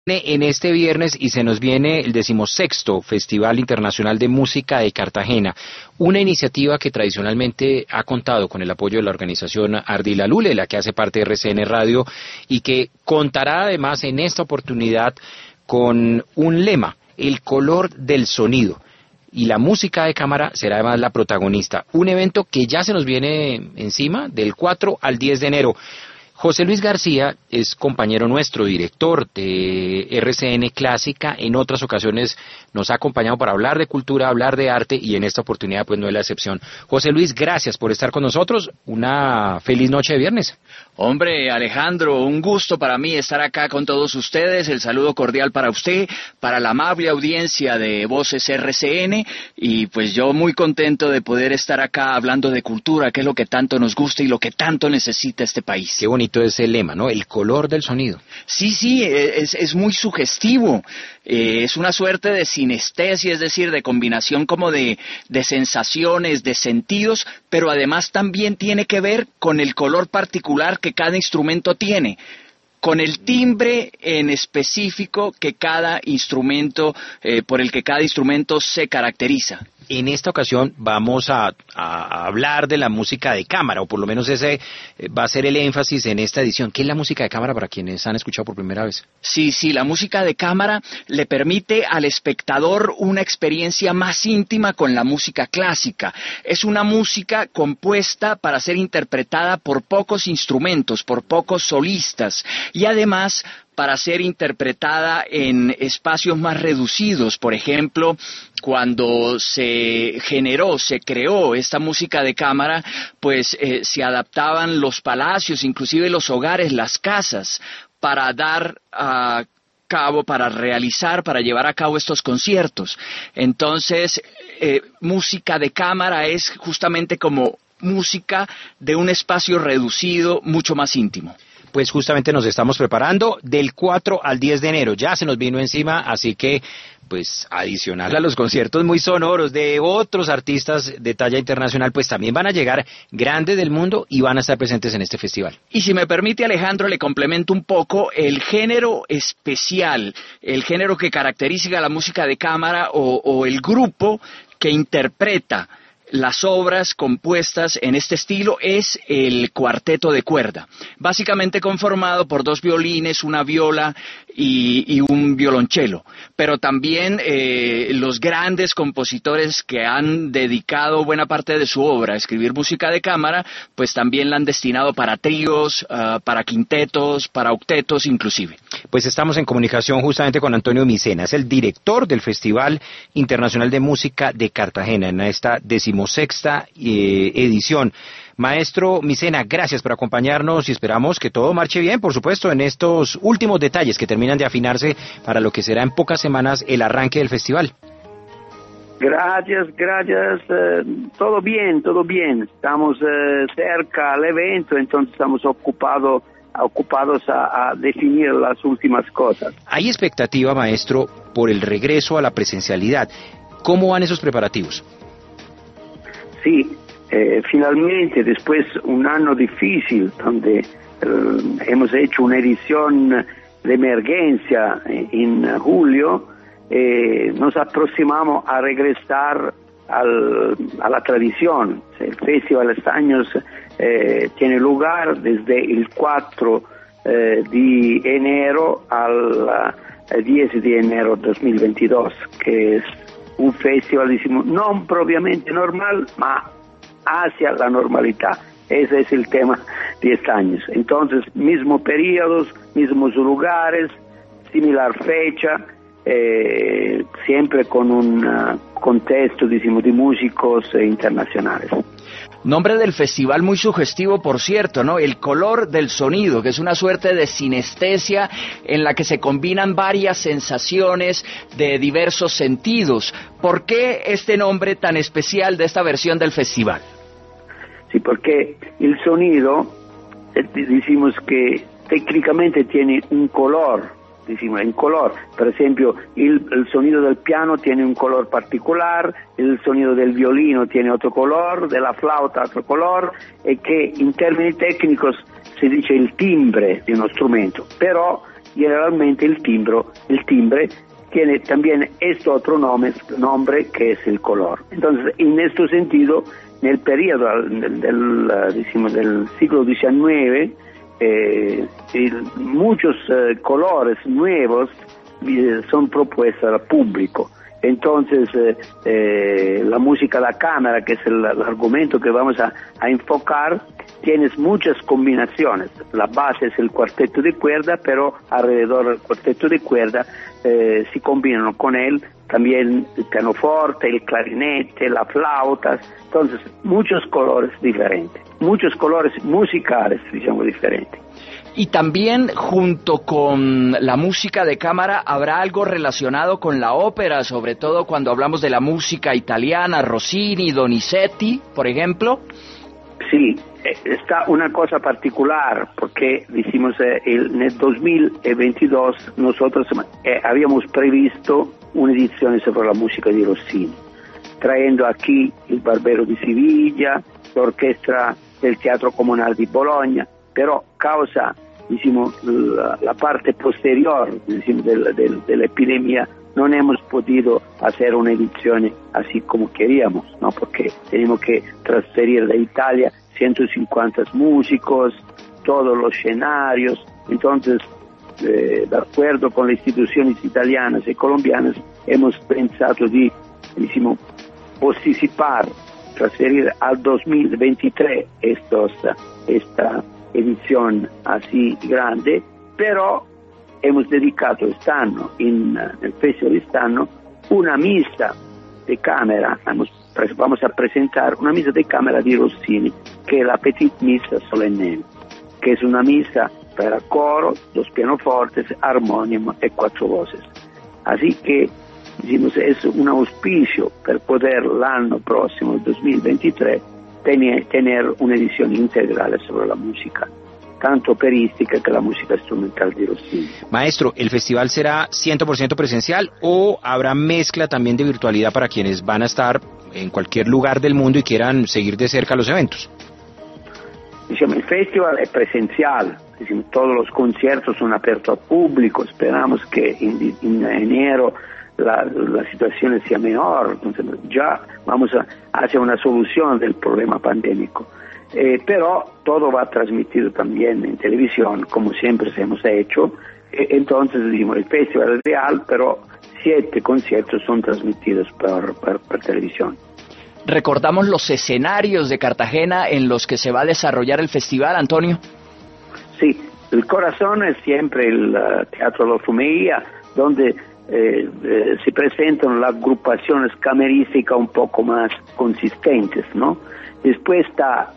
En este viernes y se nos viene el 16º Festival Internacional de Música de Cartagena, una iniciativa que tradicionalmente ha contado con el apoyo de la organización Ardila Lule, la que hace parte de RCN Radio, y que contará además en esta oportunidad con un lema: el color del sonido. Y la música de cámara será además la protagonista. Un evento que ya se nos viene encima del 4 al 10 de enero. José Luis García es compañero nuestro, director de RCN Clásica. En otras ocasiones nos ha acompañado para hablar de cultura, hablar de arte, y en esta oportunidad pues no es la excepción. José Luis, gracias por estar con nosotros. Una feliz noche de viernes. Hombre, Alejandro, un gusto para mí estar acá con todos ustedes. El saludo cordial para usted, para la amable audiencia de Voces RCN, y pues yo muy contento de poder estar acá hablando de cultura, que es lo que tanto nos gusta y lo que tanto necesita este país. Qué bonito ese lema, ¿no? El color del sonido. Sí, es muy sugestivo. Es una suerte de sinestesia, es decir, de combinación como de sensaciones, de sentidos, pero además también tiene que ver con el color particular que cada instrumento tiene, con el timbre en específico que cada instrumento, por el que cada instrumento se caracteriza. En esta ocasión vamos a hablar de la música de cámara, o por lo menos ese va a ser el énfasis en esta edición. ¿Qué es la música de cámara para quienes han escuchado por primera vez? Sí, la música de cámara le permite al espectador una experiencia más íntima con la música clásica. Es una música compuesta para ser interpretada por pocos instrumentos, por pocos solistas, y además para ser interpretada en espacios más reducidos. Por ejemplo, cuando se creó esta música de cámara, pues se adaptaban los palacios, inclusive los hogares, las casas, para para llevar a cabo estos conciertos. Entonces, música de cámara es justamente como música de un espacio reducido, mucho más íntimo. Pues justamente nos estamos preparando del 4 al 10 de enero, ya se nos vino encima, así que pues adicional a los conciertos muy sonoros de otros artistas de talla internacional, pues también van a llegar grandes del mundo y van a estar presentes en este festival. Y si me permite, Alejandro, le complemento un poco el género especial, el género que caracteriza a la música de cámara o el grupo que interpreta las obras compuestas en este estilo es el cuarteto de cuerda, básicamente conformado por 2 violines, una viola y un violonchelo, pero también los grandes compositores que han dedicado buena parte de su obra a escribir música de cámara, pues también la han destinado para tríos, para quintetos, para octetos inclusive. Pues estamos en comunicación justamente con Antonio Micena, es el director del Festival Internacional de Música de Cartagena en esta 16ª edición. Maestro Micena, gracias por acompañarnos y esperamos que todo marche bien, por supuesto, en estos últimos detalles que terminan de afinarse para lo que será en pocas semanas el arranque del festival. Gracias, todo bien, estamos cerca al evento, entonces estamos ocupados a definir las últimas cosas. Hay expectativa, maestro, por el regreso a la presencialidad. ¿Cómo van esos preparativos? Sí, finalmente, después un año difícil, donde hemos hecho una edición de emergencia en julio, nos aproximamos a regresar a la tradición. El festival este año tiene lugar desde el 4 de enero al 10 de enero 2022, que es un festival, decimos, no propiamente normal, ma hacia la normalidad. Ese es el tema de este año. Entonces, mismos periodos, mismos lugares, similar fecha, siempre con un contexto, decimos, de músicos internacionales. Nombre del festival muy sugestivo, por cierto, ¿no? El color del sonido, que es una suerte de sinestesia en la que se combinan varias sensaciones de diversos sentidos. ¿Por qué este nombre tan especial de esta versión del festival? Sí, porque el sonido, decimos que técnicamente tiene un color, decimos en color. Por ejemplo, el sonido del piano tiene un color particular, el sonido del violino tiene otro color, de la flauta otro color, y que en términos técnicos se dice el timbre de un instrumento, pero generalmente el timbre tiene también este otro nombre que es el color. Entonces, en este sentido, en el periodo del siglo XIX, muchos colores nuevos son propuestos al público. Entonces, la música da cámara, que es el argumento que vamos a enfocar, tienes muchas combinaciones. La base es el cuarteto de cuerda, pero alrededor del cuarteto de cuerda se combinan con él también el pianoforte, el clarinete, las flautas. Entonces, muchos colores diferentes, muchos colores musicales, digamos, diferentes. Y también junto con la música de cámara habrá algo relacionado con la ópera, sobre todo cuando hablamos de la música italiana, Rossini, Donizetti, por ejemplo. Sí, está una cosa particular, porque decimos en el 2022 nosotros habíamos previsto una edición sobre la música de Rossini, trayendo aquí el Barbero de Siviglia, la orquesta del Teatro Comunale di Bologna, pero causa, decimos, la parte posterior, decimos, de la epidemia, no hemos podido hacer una edición así como queríamos, ¿no? Porque tenemos que transferir de Italia 150 músicos, todos los escenarios. Entonces, de acuerdo con las instituciones italianas y colombianas, hemos pensado de, decimos, posticipar, transferir al 2023 esta edición así grande, pero hemos dedicado estando en el festival estando una misa de cámara, vamos a presentar una misa de cámara de Rossini, que es la Petite Missa Solennelle, que es una misa para coro, 2 pianofortes, armonium y 4 voces. Así que, decimos, es un auspicio para poder el año próximo, el 2023, tener una edición integral sobre la música, tanto operística que la música instrumental de Rossini. Maestro, ¿el festival será 100% presencial o habrá mezcla también de virtualidad para quienes van a estar en cualquier lugar del mundo y quieran seguir de cerca los eventos? El festival es presencial, todos los conciertos son abiertos al público, esperamos que en enero la situación sea mejor, entonces ya vamos a hacer una solución del problema pandémico. Pero todo va transmitido también en televisión, como siempre hemos hecho. Entonces, decimos, el festival es real, pero 7 conciertos son transmitidos por televisión. Recordamos los escenarios de Cartagena en los que se va a desarrollar el festival, Antonio. Sí, el corazón es siempre el Teatro Adolfo Mejía, donde se presentan las agrupaciones camerísticas un poco más consistentes, ¿no? Después está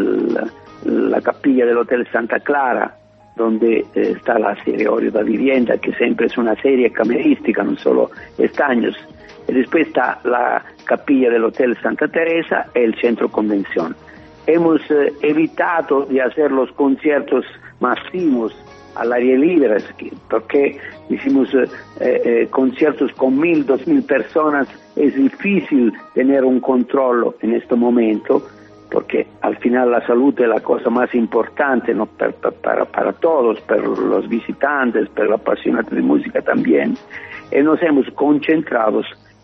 la capilla del Hotel Santa Clara, donde está la serie Orio da Vivienda, que siempre es una serie camerística, no solo estaños. Y después está la capilla del Hotel Santa Teresa y el Centro Convención. Hemos evitado de hacer los conciertos masivos al aire libre, porque hicimos conciertos con 1.000, 2.000 personas. Es difícil tener un control en este momento, porque al final la salud es la cosa más importante, ¿no? para todos, para los visitantes, para los apasionados de música también. Y nos hemos concentrado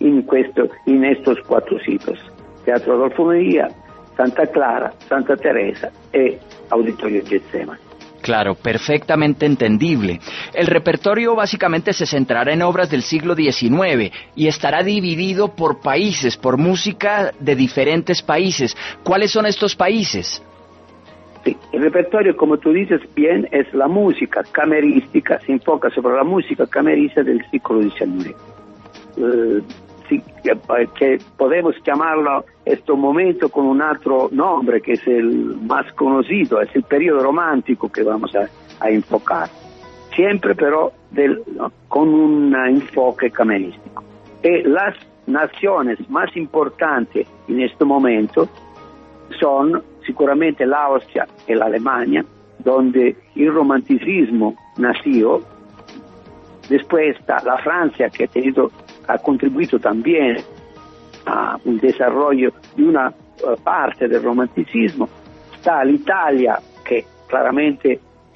en estos 4 sitios: Teatro Adolfo Mejía, Santa Clara, Santa Teresa y Auditorio Getsemani. Claro, perfectamente entendible. El repertorio básicamente se centrará en obras del siglo XIX y estará dividido por países, por música de diferentes países. ¿Cuáles son estos países? Sí, el repertorio, como tú dices bien, es la música camerística, se enfoca sobre la música camerista del siglo XIX. Que podemos llamarlo este momento con un otro nombre que es el más conocido, es el periodo romántico que vamos a enfocar, siempre pero con un enfoque camerístico. Y las naciones más importantes en este momento son sicuramente la Austria y la Alemania, donde el romanticismo nació. Después está la Francia, que ha contribuito también a un desarrollo de una parte del romanticismo. Está l'Italia, que claramente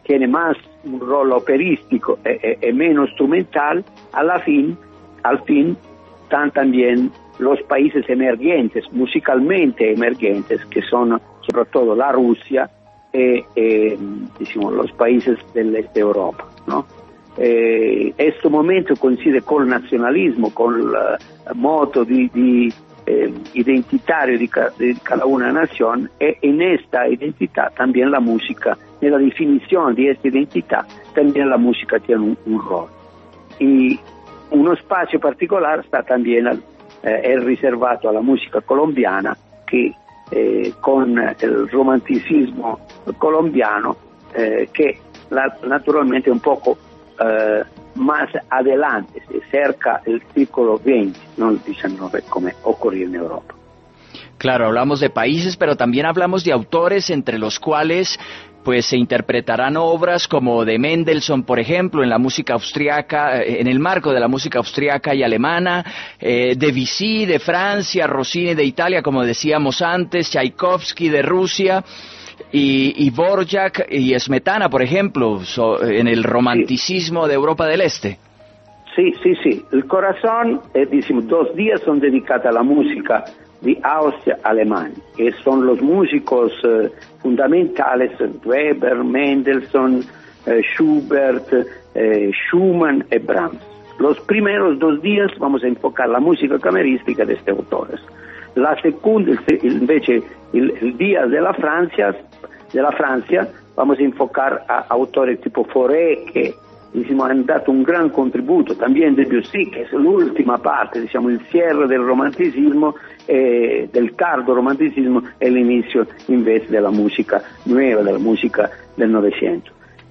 tiene más un rol operístico y menos instrumental, al fin están también los países emergentes, musicalmente emergentes, que son sobre todo la Rusia y los países del este de Europa, ¿no? Este momento coincide con el nacionalismo, con el modo identitario de cada una nación, y en esta identidad también la música, en la definición de esta identidad, también la música tiene un rol. Y un espacio particular está también es reservato alla musica colombiana, che con il romanticismo colombiano che naturalmente è un poco más adelante, se cerca el siglo XX, no el XIX, como ocurrió en Europa. Claro, hablamos de países, pero también hablamos de autores entre los cuales pues se interpretarán obras como de Mendelssohn, por ejemplo, en la música austriaca, en el marco de la música austriaca y alemana, Debussy de Francia, Rossini de Italia, como decíamos antes, Tchaikovsky de Rusia, y Dvorak y Smetana, por ejemplo, en el romanticismo de Europa del Este. Sí. El corazón, decimos, 2 días son dedicados a la música de Austria-Alemania, que son los músicos fundamentales, Weber, Mendelssohn, Schubert, Schumann y Brahms. Los primeros 2 días vamos a enfocar la música camerística de estos autores. La segunda, invece, el día de la Francia, vamos a enfocar a autores tipo Fauré, que han dato un gran contributo, también Debussy, que es la última parte, el cierre del romanticismo, del tardo romanticismo, e l'inizio invece della musica nuova, della musica del Novecento.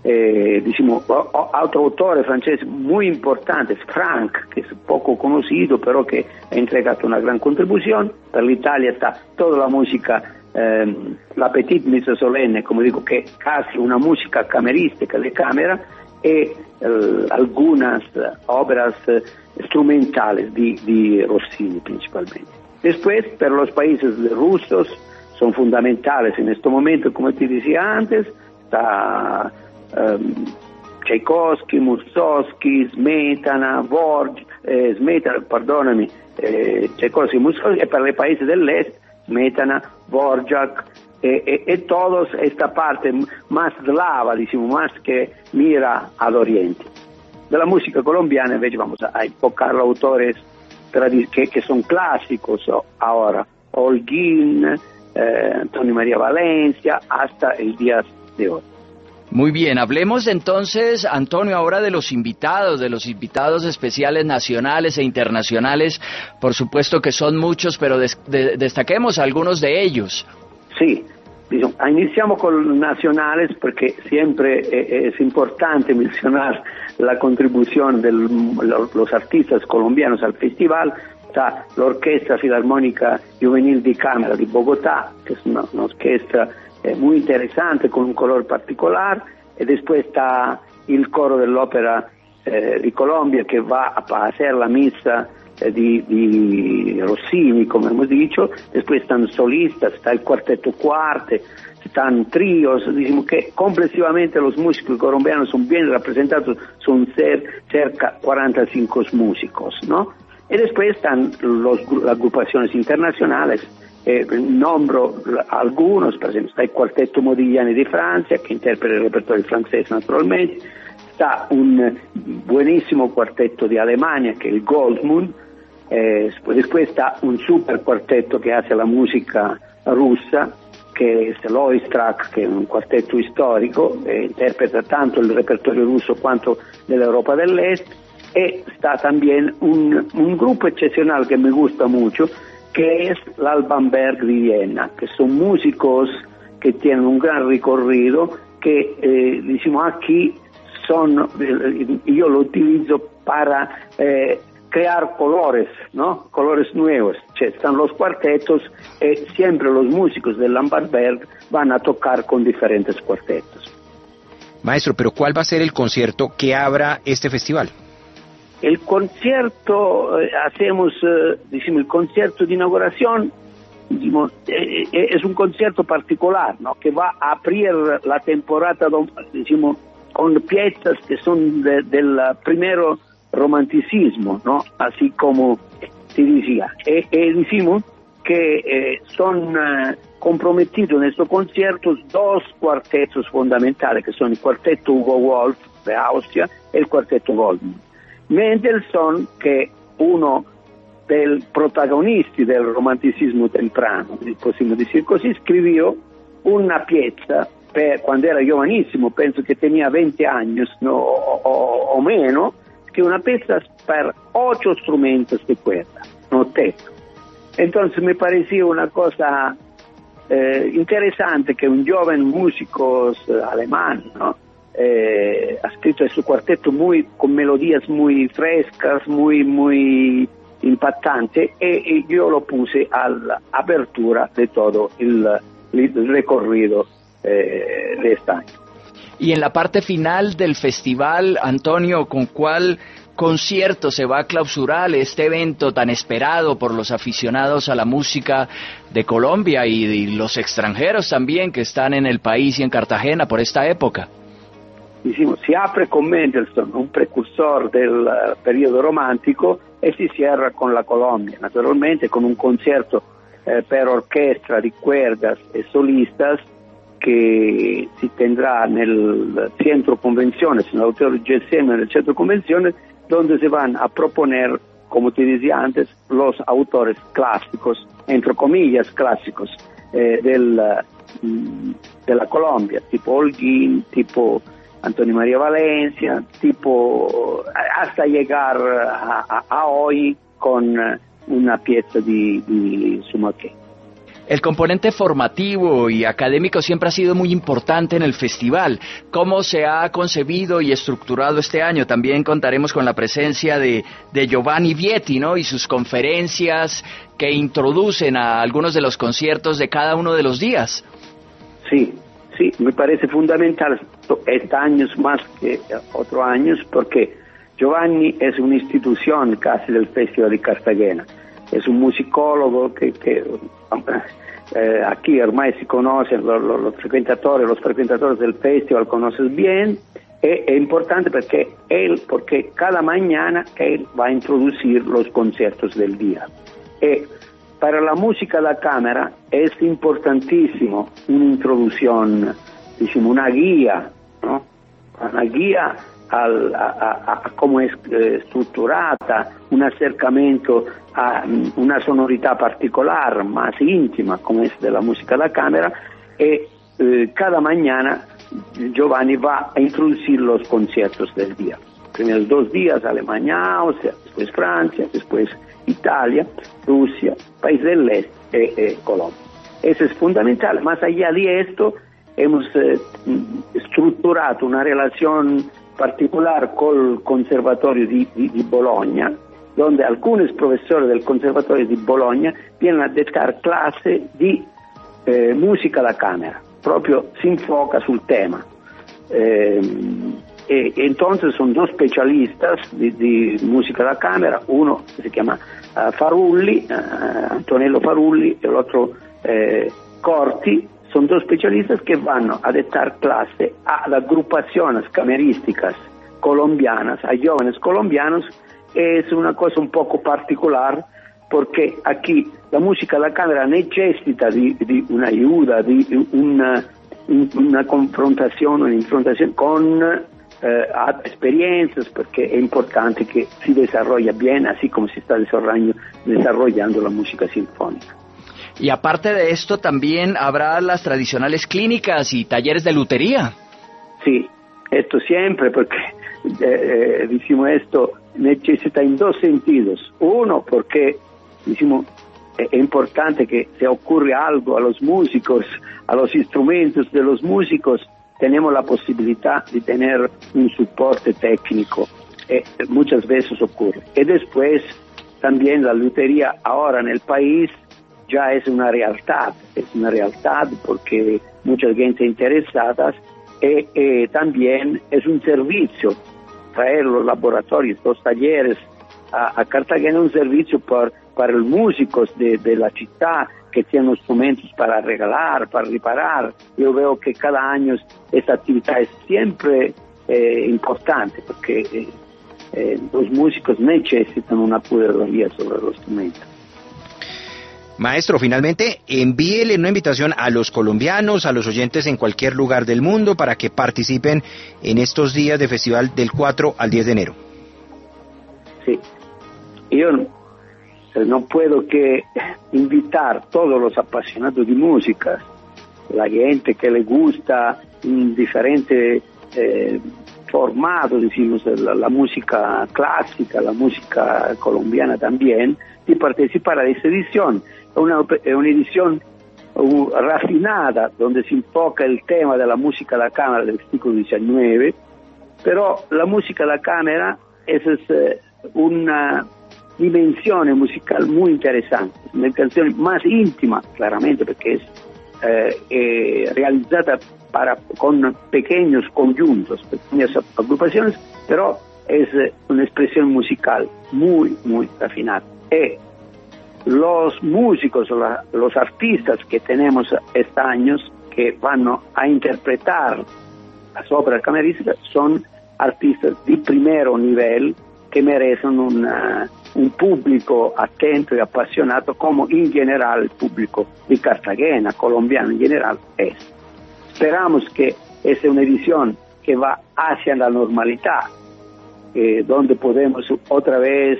Otro autor francés muy importante, Franck, que es poco conocido, pero que ha entregado una gran contribución. Per l'Italia está toda la música, la Petite Missa Solenne, como digo, que casi una música camerística de cámara, y algunas obras strumentales de Rossini principalmente. Después, per los países rusos, son fundamentales en este momento, como te decía antes, está Tchaikovsky, Mussorgsky, Smetana, Tchaikovsky, Mussorgsky, e per i paesi dell'est, Smetana, Dvorak, e todos esta parte más slava, más que mira al oriente. De la música colombiana, invece, vamos a enfocar autores que son clásicos ahora, Holguín, Antonio María Valencia, hasta el día de hoy. Muy bien, hablemos entonces, Antonio, ahora de los invitados especiales nacionales e internacionales. Por supuesto que son muchos, pero destaquemos algunos de ellos. Sí, iniciamos con nacionales porque siempre es importante mencionar la contribución de los artistas colombianos al festival. Está la Orquesta Filarmónica Juvenil de Cámara de Bogotá, que es una orquesta muy interesante, con un color particular, y después está el coro de la Ópera de Colombia, que va a hacer la misa di Rossini, como hemos dicho. Después están solistas, está el cuarteto Cuarte, están tríos. Decimos que complexivamente los músicos colombianos son bien representados, son cerca 45 músicos, ¿no? Y después están las agrupaciones internacionales. Nombro algunos, per esempio está il Quartetto Modigliani di Francia, che interpreta il repertorio francese naturalmente, está un buenísimo cuarteto de Alemania, que es el Goldmund, después está un super cuarteto que hace la música rusa, que es el Oistrakh, que es un cuarteto histórico, interpreta tanto el repertorio ruso quanto dell'Europa dell'Est, y está también un grupo excepcional que me gusta mucho, que es el Alban Berg de Viena, que son músicos que tienen un gran recorrido, que decimos aquí yo lo utilizo para crear colores, ¿no? Colores nuevos. Están los cuartetos y siempre los músicos del Alban Berg van a tocar con diferentes cuartetos. Maestro, pero ¿cuál va a ser el concierto que abra este festival? El concierto, hacemos, el concierto de inauguración, es un concierto particular, ¿no? Que va a abrir la temporada, con piezas que son del primero romanticismo, ¿no? Así como se decía. Decimos que son comprometidos en estos conciertos dos cuartetos fundamentales, que son el cuarteto Hugo Wolf de Austria y el cuarteto Goldman. Mendelssohn, que uno dei protagonisti del romanticismo temprano, possiamo dire così, scrivió una piezza quando era giovanissimo, penso che tenía 20 años o meno, che una piezza per 8 strumenti de cuerda, un octeto. Entonces me parecía una cosa interesante que un joven músico alemán, ¿no? Ha scritto questo quartetto con melodías muy frescas, muy impactante, y yo lo puse a la apertura de todo el recorrido de este año. Y en la parte final del festival, Antonio, ¿con cuál concierto se va a clausurar este evento tan esperado por los aficionados a la música de Colombia y los extranjeros también que están en el país y en Cartagena por esta época? Si apre con Mendelssohn, un precursor del periodo romántico, e si cierra con la Colombia, naturalmente con un concierto per orchestra di cuerdas e solistas que si tendrá en el Centro Convenciones, en el Auditorio GSM, en el Centro Convenciones, donde se van a proponer, como te decía antes, los autores clásicos, entre comillas clásicos, de la Colombia, tipo Holguín, tipo Antonio María Valencia, tipo hasta llegar a hoy con una pieza di Sumaqué. El componente formativo y académico siempre ha sido muy importante en el festival. ¿Cómo se ha concebido y estructurado este año? También contaremos con la presencia de Giovanni Vietti, ¿no? Y sus conferencias que introducen a algunos de los conciertos de cada uno de los días. Sí, me parece fundamental este año más que otros años, porque Giovanni es una institución casi del Festival de Cartagena. Es un musicólogo que aquí ormai si conocen, los frecuentadores del festival conocen bien. Es importante porque cada mañana él va a introducir los conciertos del día. Para la música da cámara es importantísimo una introducción, una guía, ¿no? Una guía a cómo es estructurata, un acercamiento a una sonorità particolare, más íntima, como es de la música da cámara, cada mañana Giovanni va a introducir los conciertos del día. Primeros 2 días Alemania, Austria, después Francia, después Italia, Rusia, País del Este, Colombia. Eso es fundamental. Más allá de esto, hemos estructurado una relación particular con el Conservatorio di Bologna, donde algunos profesores del Conservatorio di Bologna vienen a dar clase di musica da camera, proprio si infoca sul tema. Entonces son 2 specialistas di musica da camera, uno se llama Farulli, Antonello Farulli, e l'altro Corti. Son 2 especialistas que van a dar clase a las agrupaciones camerísticas colombianas, a jóvenes colombianos. Es una cosa un poco particular porque aquí la música da cámara necesita di una ayuda, di una confrontación con experiencias, porque es importante que se desarrolle bien, así como se está desarrollando la música sinfónica. Y aparte de esto, también habrá las tradicionales clínicas y talleres de lutería. Sí, esto siempre, porque decimos esto necesita en 2 sentidos. Uno, porque decimos es importante que se ocurre algo a los músicos, a los instrumentos de los músicos, tenemos la posibilidad de tener un soporte técnico. Muchas veces ocurre. Y después, también la lutería ahora en el país ya es una realidad porque mucha gente interesada, y también es un servicio traer los laboratorios, los talleres a Cartagena, un servicio por para los músicos de la ciudad que tienen instrumentos para regalar, para reparar. Yo veo que cada año esta actividad es siempre importante porque los músicos necesitan una curaduría sobre los instrumentos. Maestro, finalmente envíele una invitación a los colombianos, a los oyentes en cualquier lugar del mundo para que participen en estos días de festival del 4 al 10 de enero. Sí, yo no puedo que invitar a todos los apasionados de música, la gente que le gusta en diferentes formatos, decimos, la música clásica, la música colombiana también, de participar a esta edición. Es una edición refinada, donde se enfoca el tema de la música de la cámara del siglo XIX, pero la música de la cámara es una dimensión musical muy interesante, una canción más íntima, claramente, porque es realizada con pequeños conjuntos, pequeñas agrupaciones, pero es una expresión musical muy, muy refinada. Los músicos, los artistas que tenemos este año, que van a interpretar las obras camerísticas, son artistas de primer nivel que merecen un público atento y apasionado, como en general el público de Cartagena, colombiano en general, es. Esperamos que es una edición que va hacia la normalidad, donde podemos otra vez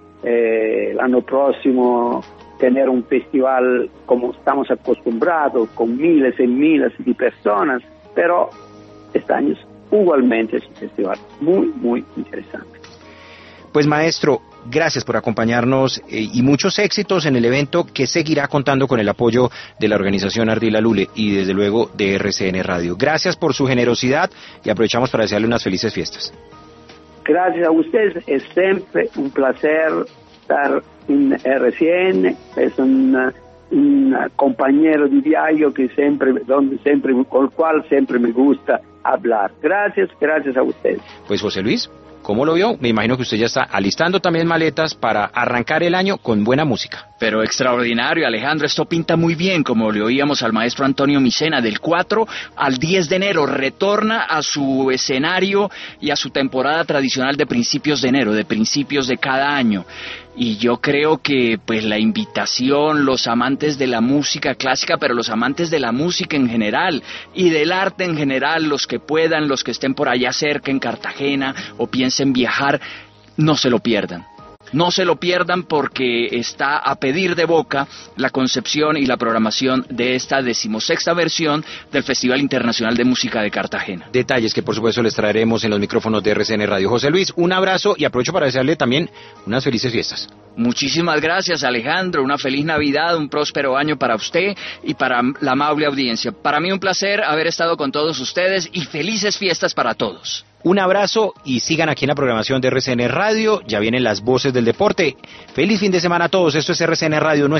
el año próximo tener un festival como estamos acostumbrados, con miles y miles de personas, pero este año igualmente es un festival muy, muy interesante. Pues maestro, gracias por acompañarnos y muchos éxitos en el evento que seguirá contando con el apoyo de la organización Ardila Lule y desde luego de RCN Radio. Gracias por su generosidad y aprovechamos para desearle unas felices fiestas. Gracias a ustedes, es siempre un placer estar en RCN, es un compañero de viaje que con el cual siempre me gusta hablar. Gracias a ustedes. Pues José Luis, ¿cómo lo vio? Me imagino que usted ya está alistando también maletas para arrancar el año con buena música. Pero extraordinario, Alejandro, esto pinta muy bien, como le oíamos al maestro Antonio Micena. Del 4 al 10 de enero retorna a su escenario y a su temporada tradicional de principios de enero, de principios de cada año. Y yo creo que pues la invitación, los amantes de la música clásica, pero los amantes de la música en general y del arte en general, los que puedan, los que estén por allá cerca en Cartagena o piensen viajar, no se lo pierdan. No se lo pierdan porque está a pedir de boca la concepción y la programación de esta 16ª versión del Festival Internacional de Música de Cartagena. Detalles que por supuesto les traeremos en los micrófonos de RCN Radio. José Luis, un abrazo y aprovecho para desearle también unas felices fiestas. Muchísimas gracias, Alejandro, una feliz Navidad, un próspero año para usted y para la amable audiencia. Para mí un placer haber estado con todos ustedes y felices fiestas para todos. Un abrazo y sigan aquí en la programación de RCN Radio. Ya vienen las voces del deporte. Feliz fin de semana a todos. Esto es RCN Radio.